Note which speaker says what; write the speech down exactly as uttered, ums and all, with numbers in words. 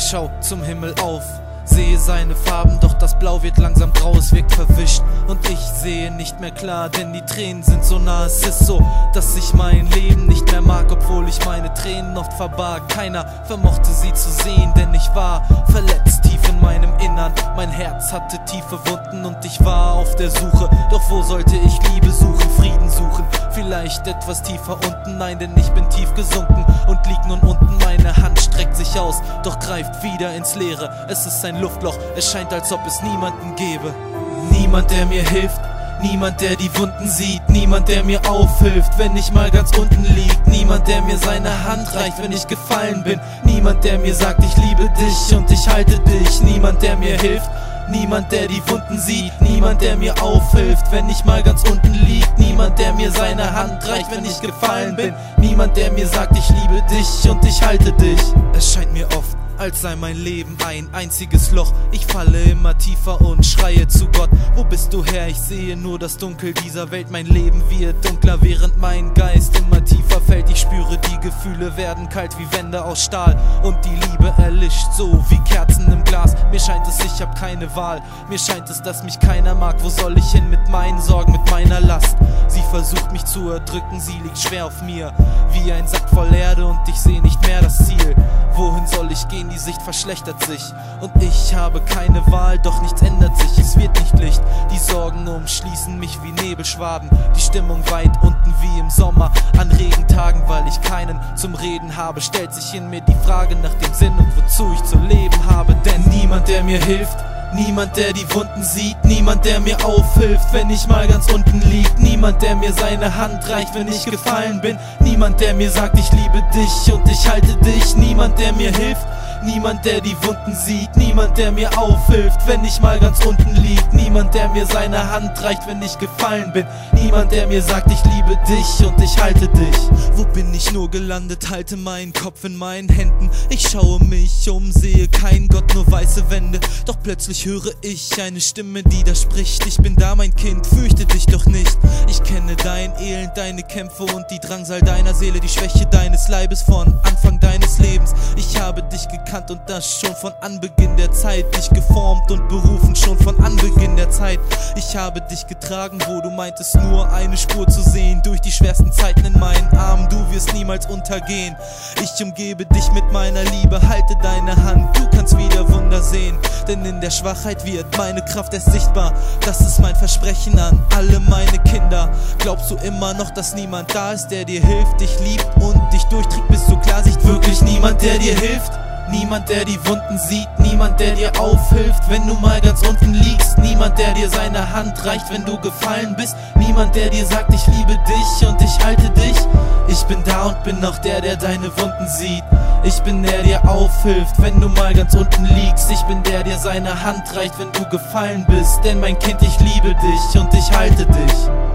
Speaker 1: schau zum Himmel auf, sehe seine Farben, doch das Blau wird langsam grau, es wirkt verwischt und ich sehe nicht mehr klar, denn die Tränen sind so nah. Es ist so, dass ich mein Leben nicht mehr mag, obwohl ich meine Tränen oft verbarg. Keiner vermochte sie zu sehen, denn ich war verletzt tief in meinem Innern. Mein Herz hatte tiefe Wunden und ich war auf der Suche. Doch wo sollte ich Liebe suchen, Frieden suchen? Vielleicht etwas tiefer unten, nein, denn ich bin tief gesunken und lieg nun unten. Meine Hand streckt sich aus, doch greift wieder ins Leere. Es ist ein Luftloch, es scheint, als ob es niemanden gäbe. Niemand, der mir hilft, niemand, der die Wunden sieht, niemand, der mir aufhilft, wenn ich mal ganz unten lieg. Niemand, der mir seine Hand reicht, wenn ich gefallen bin. Niemand, der mir sagt, ich liebe dich und ich halte dich. Niemand, der mir hilft, niemand, der die Wunden sieht, niemand, der mir aufhilft, wenn ich mal ganz unten lieg. Niemand, der mir seine Hand reicht, wenn ich gefallen bin. Niemand, der mir sagt, ich liebe dich und ich halte dich. Es scheint mir oft, als sei mein Leben ein einziges Loch. Ich falle immer tiefer und schreie zu Gott: Wo bist du her? Ich sehe nur das Dunkel dieser Welt. Mein Leben wird dunkler, während mein Geist immer tiefer fällt. Ich spüre, die Gefühle werden kalt wie Wände aus Stahl und die Liebe erlischt, so wie Kerzen im Glas. Mir scheint es, ich hab keine Wahl. Mir scheint es, dass mich keiner mag. Wo soll ich hin mit meinen Sorgen, mit meiner Last? Sie versucht mich zu erdrücken, sie liegt schwer auf mir wie ein Sack voll Erde und ich sehe nicht mehr das Ziel. Wohin soll ich gehen? Die Sicht verschlechtert sich und ich habe keine Wahl, doch nichts ändert sich, es wird nicht Licht. Die Sorgen umschließen mich wie Nebelschwaden, die Stimmung weit unten wie im Sommer an Regentagen. Weil ich keinen zum Reden habe, stellt sich in mir die Frage nach dem Sinn und wozu ich zu leben habe. Denn niemand, der mir hilft, niemand, der die Wunden sieht, niemand, der mir aufhilft, wenn ich mal ganz unten lieg. Niemand, der mir seine Hand reicht, wenn ich gefallen bin. Niemand, der mir sagt, ich liebe dich und ich halte dich. Niemand, der mir hilft, niemand, der die Wunden sieht, niemand, der mir aufhilft, wenn ich mal ganz unten lieg. Niemand, der mir seine Hand reicht, wenn ich gefallen bin. Niemand, der mir sagt, ich liebe dich und ich halte dich. Wo bin ich nur gelandet? Halte meinen Kopf in meinen Händen. Ich schaue mich um, sehe keinen Gott, nur weiße Wände. Doch plötzlich höre ich eine Stimme, die da spricht: Ich bin da, mein Kind, fürchte dich doch nicht. Ich kenne dein Elend, deine Kämpfe und die Drangsal deiner Seele, die Schwäche deines Leibes von Anfang deines Lebens. Ich habe dich gekannt und das schon von Anbeginn der Zeit, dich geformt und berufen schon von Anbeginn der Zeit. Ich habe dich getragen, wo du meintest nur eine Spur zu sehen, durch die schwersten Zeiten in meinen Armen, du wirst niemals untergehen. Ich umgebe dich mit meiner Liebe, halte deine Hand, du kannst wieder Wunder sehen, denn in der Schwachheit wird meine Kraft erst sichtbar. Das ist mein Versprechen an alle meine Kinder. Glaubst du immer noch, dass niemand da ist, der dir hilft, dich liebt und dich durchträgt bis zur Klarsicht? Wirklich niemand, der dir hilft? Niemand, der die Wunden sieht, niemand, der dir aufhilft, wenn du mal ganz unten liegst. Niemand, der dir seine Hand reicht, wenn du gefallen bist. Niemand, der dir sagt, ich liebe dich und ich halte dich. Ich bin da und bin auch der, der deine Wunden sieht. Ich bin der, der aufhilft, wenn du mal ganz unten liegst. Ich bin der, der seine Hand reicht, wenn du gefallen bist. Denn mein Kind, ich liebe dich und ich halte dich.